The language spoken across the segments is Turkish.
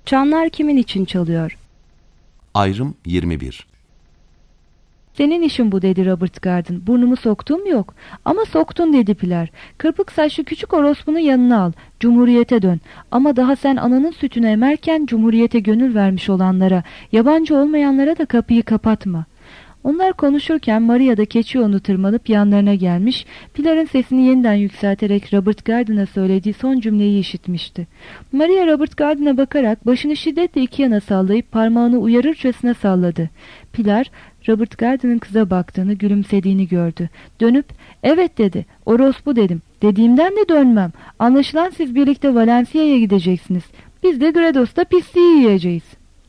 Çanlar kimin için çalıyor? Ayrım 21. Senin işin bu dedi Robert Garden. Burnumu soktuğum yok. Ama soktun dedi Pilar. Kırpık saçlı küçük orospunu yanına al. Cumhuriyete dön. Ama daha sen ananın sütünü emerken cumhuriyete gönül vermiş olanlara, yabancı olmayanlara da kapıyı kapatma. Onlar konuşurken Maria da keçi yolunu tırmanıp yanlarına gelmiş, Pilar'ın sesini yeniden yükselterek Robert Garden'a söylediği son cümleyi işitmişti. Maria Robert Garden'a bakarak başını şiddetle iki yana sallayıp parmağını uyarırcasına salladı. Pilar, Robert Garden'ın kıza baktığını, gülümsediğini gördü. Dönüp, "Evet" dedi. "Orospu dedim. Dediğimden de dönmem. Anlaşılan siz birlikte Valencia'ya gideceksiniz. Biz de Grados'ta pisliği yiyeceğiz."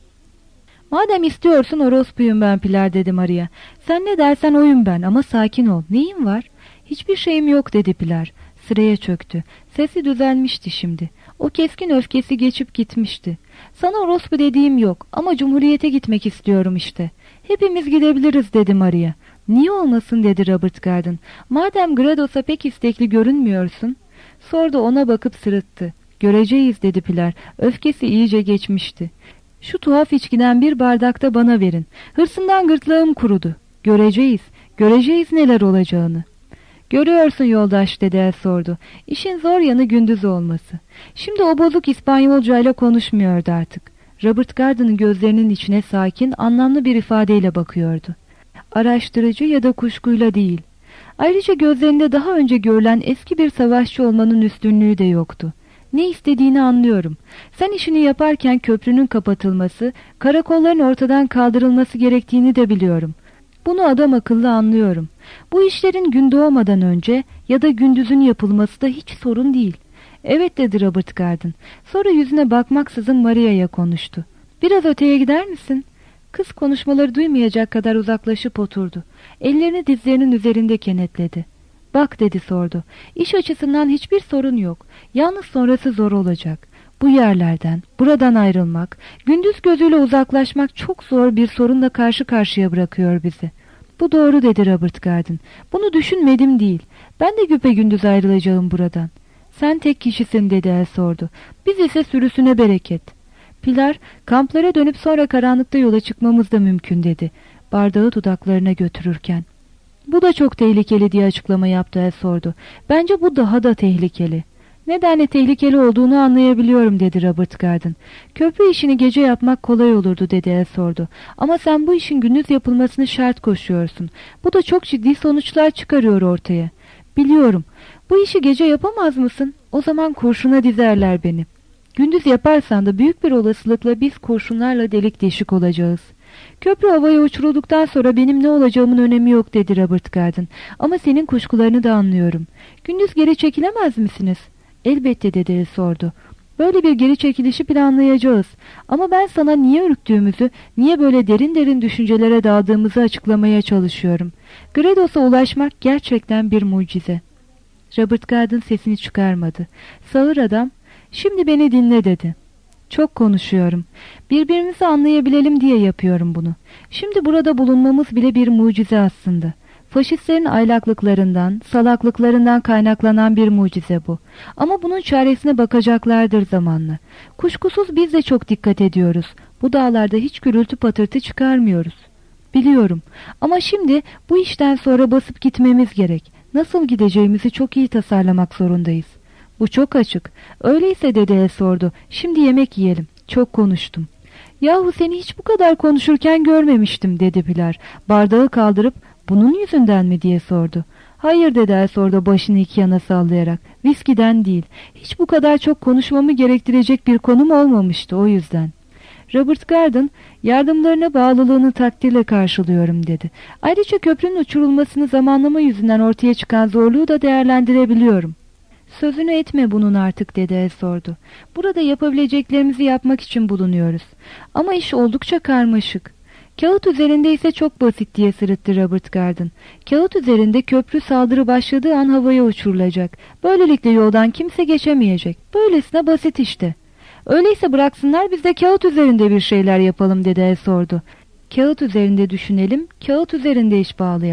"Madem istiyorsun orospuyum ben Pilar" dedi Maria. "Sen ne dersen oyum ben ama sakin ol. Neyin var?" "Hiçbir şeyim yok" dedi Pilar. Sıraya çöktü. Sesi düzelmişti şimdi. O keskin öfkesi geçip gitmişti. "Sana orospu dediğim yok ama cumhuriyete gitmek istiyorum işte." "Hepimiz gidebiliriz" dedi Maria. "Niye olmasın" dedi Robert Garden. "Madem Grados'a pek istekli görünmüyorsun." Sordu, ona bakıp sırıttı. "Göreceğiz" dedi Pilar. Öfkesi iyice geçmişti. "Şu tuhaf içkiden bir bardak da bana verin. Hırsından gırtlağım kurudu. Göreceğiz. Göreceğiz neler olacağını." "Görüyorsun yoldaş" dedi el sordu. "İşin zor yanı gündüz olması." Şimdi o bozuk İspanyolcayla konuşmuyordu artık. Robert Garden'ın gözlerinin içine sakin, anlamlı bir ifadeyle bakıyordu. Araştırıcı ya da kuşkuyla değil. Ayrıca gözlerinde daha önce görülen eski bir savaşçı olmanın üstünlüğü de yoktu. "Ne istediğini anlıyorum. Sen işini yaparken köprünün kapatılması, karakolların ortadan kaldırılması gerektiğini de biliyorum. Bunu adam akıllı anlıyorum. Bu işlerin gün doğmadan önce ya da gündüzün yapılması da hiç sorun değil." "Evet" dedi Robert Garden. Sonra yüzüne bakmaksızın Maria'ya konuştu. "Biraz öteye gider misin?" Kız konuşmaları duymayacak kadar uzaklaşıp oturdu. Ellerini dizlerinin üzerinde kenetledi. "Bak" dedi sordu. "İş açısından hiçbir sorun yok. Yalnız sonrası zor olacak. Bu yerlerden, buradan ayrılmak, gündüz gözüyle uzaklaşmak çok zor bir sorunla karşı karşıya bırakıyor bizi." "Bu doğru" dedi Robert Garden. "Bunu düşünmedim değil. Ben de güpegündüz ayrılacağım buradan." "Sen tek kişisin" dedi el sordu. "Biz ise sürüsüne bereket." Pilar, "Kamplara dönüp sonra karanlıkta yola çıkmamız da mümkün" dedi. Bardağı dudaklarına götürürken. "Bu da çok tehlikeli" diye açıklama yaptı el sordu. "Bence bu daha da tehlikeli." "Nedenle tehlikeli olduğunu anlayabiliyorum" dedi Robert Garden. "Köprü işini gece yapmak kolay olurdu" dedi el sordu. "Ama sen bu işin gündüz yapılmasını şart koşuyorsun. Bu da çok ciddi sonuçlar çıkarıyor ortaya." "Biliyorum. Bu işi gece yapamaz mısın? O zaman kurşuna dizerler beni." "Gündüz yaparsan da büyük bir olasılıkla biz kurşunlarla delik deşik olacağız." "Köprü havaya uçurulduktan sonra benim ne olacağımın önemi yok" dedi Robert Garden. "Ama senin kuşkularını da anlıyorum. Gündüz geri çekilemez misiniz?" "Elbette" dedi sordu. "Böyle bir geri çekilişi planlayacağız. Ama ben sana niye ürktüğümüzü, niye böyle derin derin düşüncelere daldığımızı açıklamaya çalışıyorum. Grados'a ulaşmak gerçekten bir mucize." Robert Garden sesini çıkarmadı. Sağır adam, "Şimdi beni dinle" dedi. "Çok konuşuyorum. Birbirimizi anlayabilelim diye yapıyorum bunu. Şimdi burada bulunmamız bile bir mucize aslında. Faşistlerin aylaklıklarından, salaklıklarından kaynaklanan bir mucize bu. Ama bunun çaresine bakacaklardır zamanla. Kuşkusuz biz de çok dikkat ediyoruz. Bu dağlarda hiç gürültü patırtı çıkarmıyoruz." "Biliyorum. Ama şimdi bu işten sonra basıp gitmemiz gerek. Nasıl gideceğimizi çok iyi tasarlamak zorundayız." "Bu çok açık." "Öyleyse" dedi el sordu. "Şimdi yemek yiyelim. Çok konuştum." "Yahu seni hiç bu kadar konuşurken görmemiştim" dedi Pilar. Bardağı kaldırıp "Bunun yüzünden mi?" diye sordu. "Hayır" dedi el sordu başını iki yana sallayarak. "Viskiden değil. Hiç bu kadar çok konuşmamı gerektirecek bir konum olmamıştı o yüzden." Robert Garden, "Yardımlarına bağlılığını takdirle karşılıyorum" dedi. "Ayrıca köprünün uçurulmasını zamanlama yüzünden ortaya çıkan zorluğu da değerlendirebiliyorum." "Sözünü etme bunun artık" dedi el sordu. "Burada yapabileceklerimizi yapmak için bulunuyoruz. Ama iş oldukça karmaşık." "Kağıt üzerinde ise çok basit" diye sırıttı Robert Garden. "Kağıt üzerinde köprü saldırı başladığı an havaya uçurulacak. Böylelikle yoldan kimse geçemeyecek. Böylesine basit işte." "Öyleyse bıraksınlar biz de kağıt üzerinde bir şeyler yapalım" dedi el sordu. "Kağıt üzerinde düşünelim, kağıt üzerinde iş bağlayalım."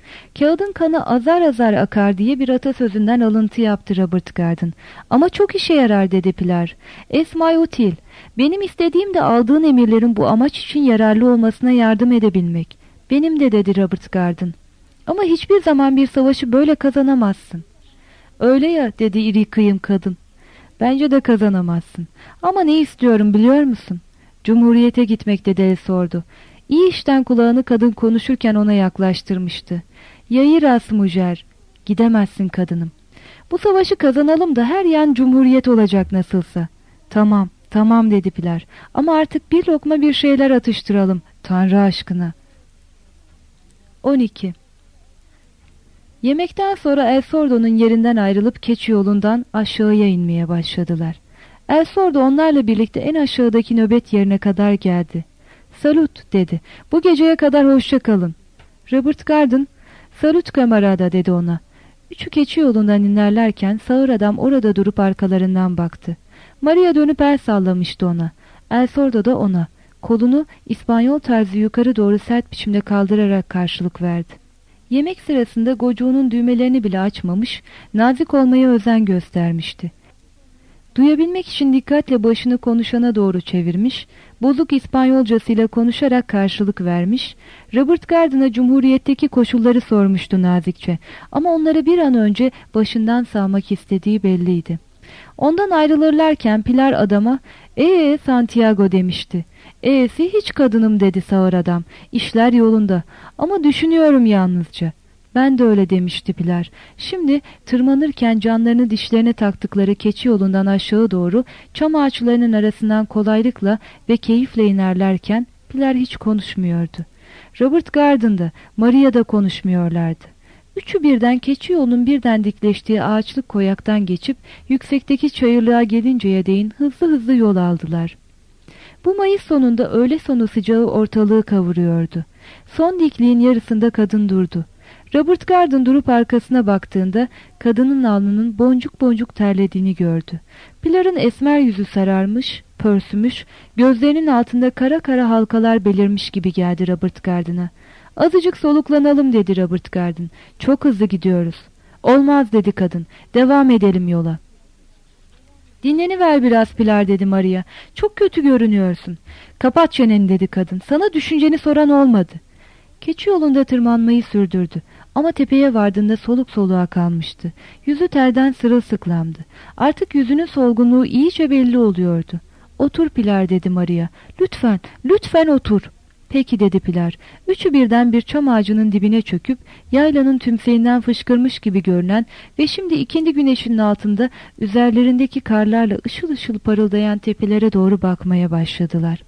Kağıdın kanı azar azar akar diye bir atasözünden alıntı yaptı Robert Garden. Ama çok işe yarar dedi Pilar. Esmay util. Benim istediğim de aldığın emirlerin bu amaç için yararlı olmasına yardım edebilmek. Benim de dedi Robert Garden. Ama hiçbir zaman bir savaşı böyle kazanamazsın. Öyle ya dedi iri kıyım kadın. Bence de kazanamazsın. Ama ne istiyorum biliyor musun? Cumhuriyete gitmek dedi sordu. İyi işten kulağını kadın konuşurken ona yaklaştırmıştı. Yayıras mujer. Gidemezsin kadınım. Bu savaşı kazanalım da her yan cumhuriyet olacak nasılsa. Tamam, tamam dedi Pilar. Ama artık bir lokma bir şeyler atıştıralım. Tanrı aşkına. 12. Yemekten sonra El Sordo'nun yerinden ayrılıp keçi yolundan aşağıya inmeye başladılar. El Sordo onlarla birlikte en aşağıdaki nöbet yerine kadar geldi. Salut dedi. Bu geceye kadar hoşça kalın. Robert Garden, salut kamarada dedi ona. Üçü keçi yolundan inerlerken sağır adam orada durup arkalarından baktı. Maria dönüp el sallamıştı ona. El Sordo da ona. Kolunu İspanyol tarzı yukarı doğru sert biçimde kaldırarak karşılık verdi. Yemek sırasında gocuğunun düğmelerini bile açmamış, nazik olmaya özen göstermişti. Duyabilmek için dikkatle başını konuşana doğru çevirmiş, bozuk İspanyolcasıyla konuşarak karşılık vermiş, Robert Garden'a Cumhuriyet'teki koşulları sormuştu nazikçe ama onları bir an önce başından sağmak istediği belliydi. Ondan ayrılırlarken Pilar adama, Santiago demişti. Hiç kadınım dedi sağır adam. İşler yolunda ama düşünüyorum yalnızca. Ben de öyle demişti Pilar. Şimdi tırmanırken canlarını dişlerine taktıkları keçi yolundan aşağı doğru çam ağaçlarının arasından kolaylıkla ve keyifle inerlerken Pilar hiç konuşmuyordu. Robert Garden'da, Maria da konuşmuyorlardı. Üçü birden keçi yolunun birden dikleştiği ağaçlık koyaktan geçip yüksekteki çayırlığa gelinceye değin hızlı hızlı yol aldılar. Bu Mayıs sonunda öğle sonu sıcağı ortalığı kavuruyordu. Son dikliğin yarısında kadın durdu. Robert Garden durup arkasına baktığında kadının alnının boncuk boncuk terlediğini gördü. Pilar'ın esmer yüzü sararmış, pörsümüş, gözlerinin altında kara kara halkalar belirmiş gibi geldi Robert Garden'a. Azıcık soluklanalım dedi Robert Garden. Çok hızlı gidiyoruz. Olmaz dedi kadın. Devam edelim yola. Dinleniver biraz Pilar dedi Maria. Çok kötü görünüyorsun. Kapat çeneni dedi kadın. Sana düşünceni soran olmadı. Keçi yolunda tırmanmayı sürdürdü. Ama tepeye vardığında soluk soluğa kalmıştı. Yüzü terden sırılsıklamdı. Artık yüzünün solgunluğu iyice belli oluyordu. Otur Pilar dedi Maria. Lütfen, lütfen otur. Peki dedi Pilar. Üçü birden bir çam ağacının dibine çöküp yaylanın tümseyinden fışkırmış gibi görünen ve şimdi ikindi güneşinin altında üzerlerindeki karlarla ışıl ışıl parıldayan tepelere doğru bakmaya başladılar.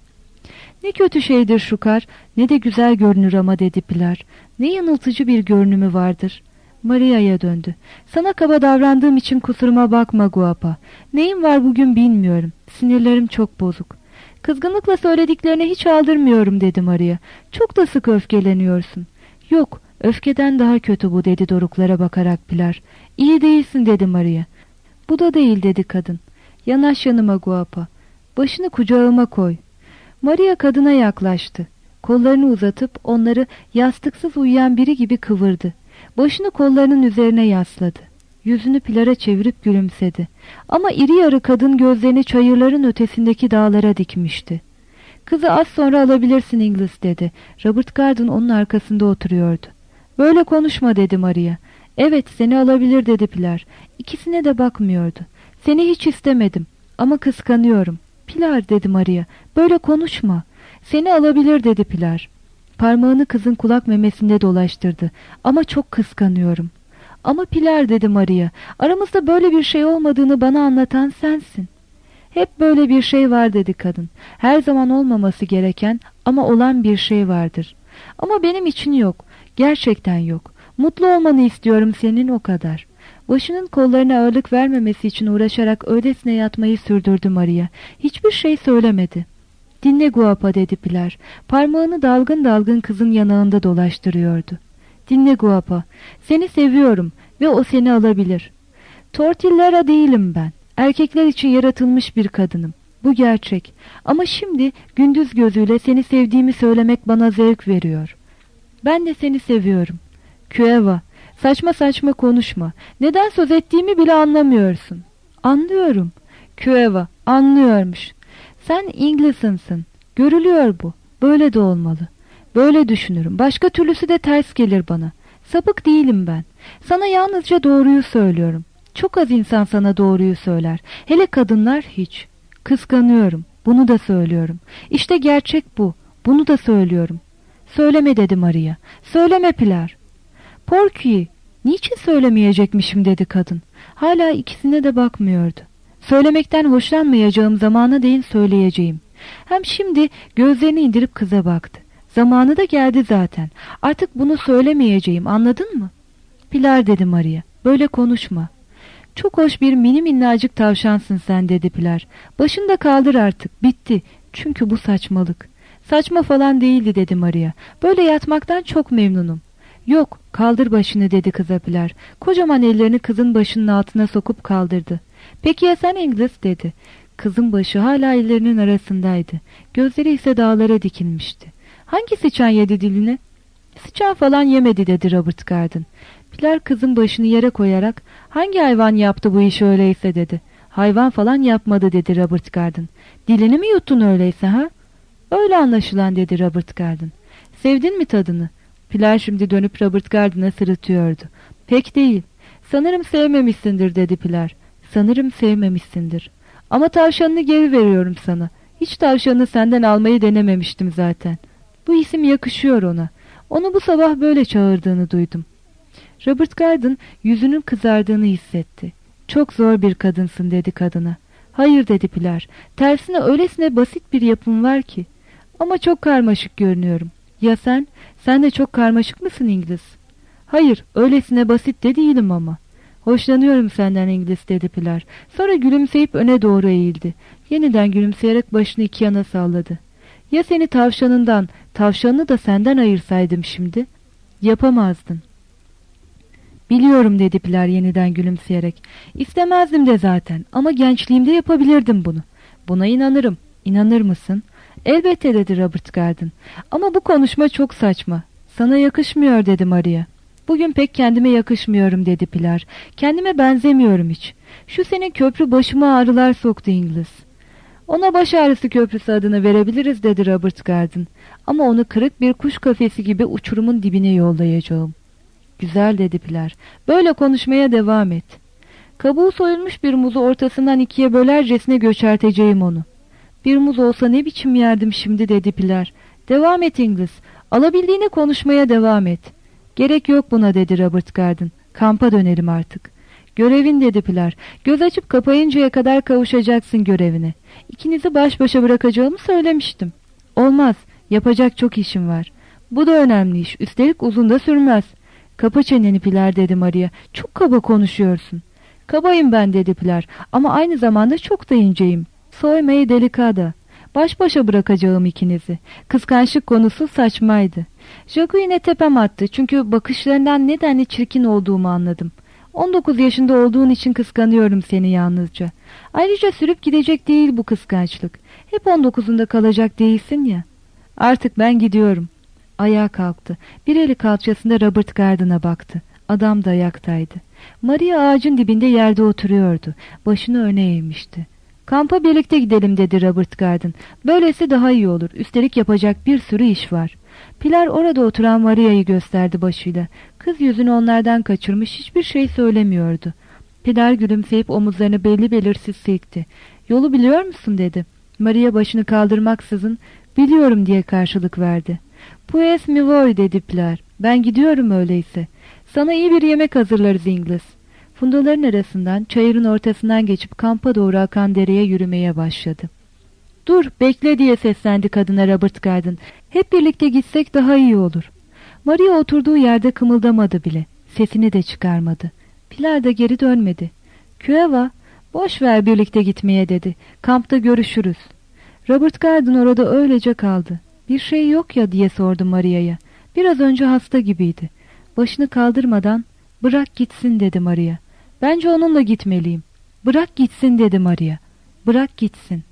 Ne kötü şeydir şu kar, ne de güzel görünür ama dedi Pilar. Ne yanıltıcı bir görünümü vardır. Maria'ya döndü. Sana kaba davrandığım için kusuruma bakma Guapa. Neyim var bugün bilmiyorum. Sinirlerim çok bozuk. Kızgınlıkla söylediklerine hiç aldırmıyorum dedi Maria. Çok da sık öfkeleniyorsun. Yok, öfkeden daha kötü bu dedi doruklara bakarak Pilar. İyi değilsin dedi Maria. Bu da değil dedi kadın. Yanaş yanıma Guapa. Başını kucağıma koy. Maria kadına yaklaştı. Kollarını uzatıp onları yastıksız uyuyan biri gibi kıvırdı. Başını kollarının üzerine yasladı. Yüzünü Pilar'a çevirip gülümsedi. Ama iri yarı kadın gözlerini çayırların ötesindeki dağlara dikmişti. Kızı az sonra alabilirsin İngiliz dedi. Robert Garden onun arkasında oturuyordu. Böyle konuşma dedi Maria. Evet seni alabilir dedi Pilar. İkisine de bakmıyordu. Seni hiç istemedim ama kıskanıyorum. Pilar dedi Maria. Böyle konuşma. Seni alabilir dedi Pilar. Parmağını kızın kulak memesinde dolaştırdı. Ama çok kıskanıyorum. Ama Pilar dedi Maria. Aramızda böyle bir şey olmadığını bana anlatan sensin. Hep böyle bir şey var dedi kadın. Her zaman olmaması gereken ama olan bir şey vardır. Ama benim için yok. Gerçekten yok. Mutlu olmanı istiyorum senin o kadar. Başının kollarına ağırlık vermemesi için uğraşarak öylesine yatmayı sürdürdü Maria. Hiçbir şey söylemedi. Dinle Guapa dedi Pilar. Parmağını dalgın dalgın kızın yanağında dolaştırıyordu. Dinle Guapa. Seni seviyorum ve o seni alabilir. Tortillera değilim ben. Erkekler için yaratılmış bir kadınım. Bu gerçek. Ama şimdi gündüz gözüyle seni sevdiğimi söylemek bana zevk veriyor. Ben de seni seviyorum. Küeva, saçma saçma konuşma. Neden söz ettiğimi bile anlamıyorsun. Anlıyorum. Küeva, anlıyormuş. Sen İngiliz'sın. Görülüyor bu. Böyle de olmalı. Böyle düşünürüm. Başka türlüsü de ters gelir bana. Sapık değilim ben. Sana yalnızca doğruyu söylüyorum. Çok az insan sana doğruyu söyler. Hele kadınlar hiç. Kıskanıyorum. Bunu da söylüyorum. İşte gerçek bu. Bunu da söylüyorum. Söyleme dedi Maria. Söyleme Pilar. Porky, niçin söylemeyecekmişim dedi kadın. Hala ikisine de bakmıyordu. Söylemekten hoşlanmayacağım zamana değin söyleyeceğim. Hem şimdi gözlerini indirip kıza baktı. Zamanı da geldi zaten. Artık bunu söylemeyeceğim, anladın mı? Pilar dedi Maria. Böyle konuşma. Çok hoş bir mini minnacık tavşansın sen dedi Pilar. Başını da kaldır artık. Bitti. Çünkü bu saçmalık. Saçma falan değildi dedi Maria. Böyle yatmaktan çok memnunum. Yok, kaldır başını dedi kıza Pilar. Kocaman ellerini kızın başının altına sokup kaldırdı. Peki ya sen İngiliz dedi. Kızın başı hala ellerinin arasındaydı. Gözleri ise dağlara dikilmişti. Hangi sıçan yedi dilini? Sıçan falan yemedi dedi Robert Garden. Pilar kızın başını yere koyarak hangi hayvan yaptı bu işi öyleyse dedi. Hayvan falan yapmadı dedi Robert Garden. Dilini mi yuttun öyleyse ha? Öyle anlaşılan dedi Robert Garden. Sevdin mi tadını? Pilar şimdi dönüp Robert Garden'a sırıtıyordu. Pek değil. Sanırım sevmemişsindir dedi Pilar. Sanırım sevmemişsindir. Ama tavşanını geri veriyorum sana. Hiç tavşanını senden almayı denememiştim zaten. Bu isim yakışıyor ona. Onu bu sabah böyle çağırdığını duydum. Robert Garden yüzünün kızardığını hissetti. Çok zor bir kadınsın dedi kadına. Hayır dedi Pilar. Tersine öylesine basit bir yapım var ki. Ama çok karmaşık görünüyorum. Ya sen? Sen de çok karmaşık mısın İngiliz? Hayır, öylesine basit de değilim ama. Hoşlanıyorum senden İngiliz dedi Pilar. Sonra gülümseyip öne doğru eğildi. Yeniden gülümseyerek başını iki yana salladı. Ya seni tavşanından, tavşanını da senden ayırsaydım şimdi? Yapamazdın. Biliyorum dedi Pilar yeniden gülümseyerek. İstemezdim de zaten ama gençliğimde yapabilirdim bunu. Buna inanırım. İnanır mısın? Elbette dedi Robert Garden. Ama bu konuşma çok saçma. Sana yakışmıyor dedi Maria. Bugün pek kendime yakışmıyorum dedi Pilar. Kendime benzemiyorum hiç. Şu senin köprü başıma ağrılar soktu İngiliz. Ona baş ağrısı köprüsü adını verebiliriz dedi Robert Garden. Ama onu kırık bir kuş kafesi gibi uçurumun dibine yollayacağım. Güzel dedi Pilar. Böyle konuşmaya devam et. Kabuğu soyulmuş bir muzu ortasından ikiye bölercesine göçerteceğim onu. Bir muz olsa ne biçim yerdim şimdi dedi Pilar. Devam et İngiliz. Alabildiğine konuşmaya devam et. Gerek yok buna dedi Robert Garden. Kampa dönelim artık. Görevin dedi Pilar. Göz açıp kapayıncaya kadar kavuşacaksın görevine. İkinizi baş başa bırakacağımı söylemiştim. Olmaz. Yapacak çok işim var. Bu da önemli iş. Üstelik uzun da sürmez. Kapa çeneni Pilar dedi Maria. Çok kaba konuşuyorsun. Kabayım ben dedi Pilar. Ama aynı zamanda çok da inceyim. Soymayı delikada. Baş başa bırakacağım ikinizi. Kıskançlık konusu saçmaydı. Jack'ı yine tepem attı çünkü bakışlarından nedenli çirkin olduğumu anladım. 19 yaşında olduğun için kıskanıyorum seni yalnızca. Ayrıca sürüp gidecek değil bu kıskançlık. Hep 19'unda kalacak değilsin ya. Artık ben gidiyorum. Ayağa kalktı. Bir eli kalçasında Robert Garden'a baktı. Adam da ayaktaydı. Maria ağacın dibinde yerde oturuyordu. Başını öne eğmişti. Kampa birlikte gidelim dedi Robert Garden. Böylesi daha iyi olur. Üstelik yapacak bir sürü iş var. Pilar orada oturan Maria'yı gösterdi başıyla. Kız yüzünü onlardan kaçırmış hiçbir şey söylemiyordu. Pilar gülümseyip omuzlarını belli belirsiz silkti. Yolu biliyor musun dedi. Maria başını kaldırmaksızın biliyorum diye karşılık verdi. Pues mi voy dedi Pilar. Ben gidiyorum öyleyse. Sana iyi bir yemek hazırlarız İngiliz. Fundaların arasından çayırın ortasından geçip kampa doğru akan dereye yürümeye başladı. Dur bekle diye seslendi kadına Robert Garden. Hep birlikte gitsek daha iyi olur. Maria oturduğu yerde kımıldamadı bile. Sesini de çıkarmadı. Pilar da geri dönmedi. Küeva boş ver birlikte gitmeye dedi. Kampta görüşürüz. Robert Garden orada öylece kaldı. Bir şey yok ya diye sordu Maria'ya. Biraz önce hasta gibiydi. Başını kaldırmadan bırak gitsin dedi Maria. Bence onunla gitmeliyim. Bırak gitsin dedi Maria. Bırak gitsin.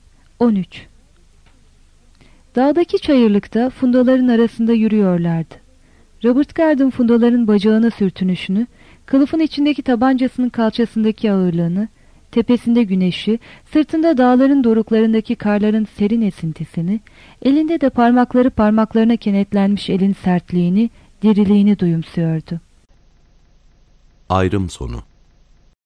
13. Dağdaki çayırlıkta fundaların arasında yürüyorlardı. Robert Garden fundaların bacağına sürtünüşünü, kılıfın içindeki tabancasının kalçasındaki ağırlığını, tepesinde güneşi, sırtında dağların doruklarındaki karların serin esintisini, elinde de parmakları parmaklarına kenetlenmiş elin sertliğini, diriliğini duyumsuyordu. Ayrım sonu.